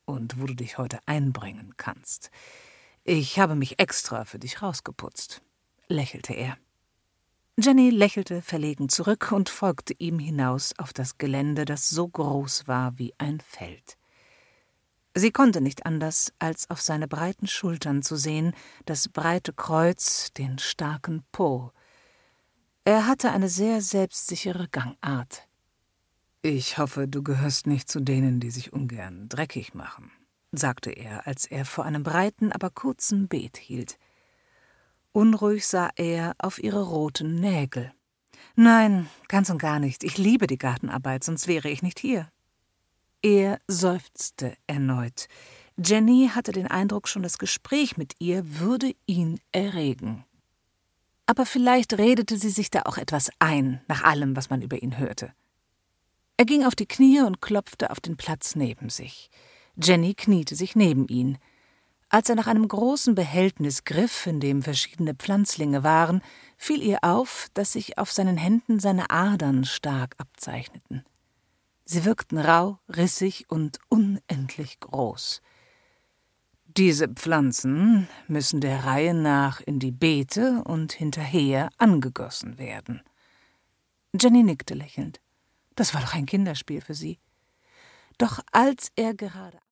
und wo du dich heute einbringen kannst. Ich habe mich extra für dich rausgeputzt«, lächelte er. Jenny lächelte verlegen zurück und folgte ihm hinaus auf das Gelände, das so groß war wie ein Feld. Sie konnte nicht anders, als auf seine breiten Schultern zu sehen, das breite Kreuz, den starken Po. Er hatte eine sehr selbstsichere Gangart. »Ich hoffe, du gehörst nicht zu denen, die sich ungern dreckig machen«, sagte er, als er vor einem breiten, aber kurzen Beet hielt. Unruhig sah er auf ihre roten Nägel. »Nein, ganz und gar nicht. Ich liebe die Gartenarbeit, sonst wäre ich nicht hier.« Er seufzte erneut. Jenny hatte den Eindruck, schon das Gespräch mit ihr würde ihn erregen. Aber vielleicht redete sie sich da auch etwas ein, nach allem, was man über ihn hörte. Er ging auf die Knie und klopfte auf den Platz neben sich. Jenny kniete sich neben ihn. Als er nach einem großen Behältnis griff, in dem verschiedene Pflanzlinge waren, fiel ihr auf, dass sich auf seinen Händen seine Adern stark abzeichneten. Sie wirkten rau, rissig und unendlich groß. »Diese Pflanzen müssen der Reihe nach in die Beete und hinterher angegossen werden.« Jenny nickte lächelnd. Das war doch ein Kinderspiel für sie. Doch als er gerade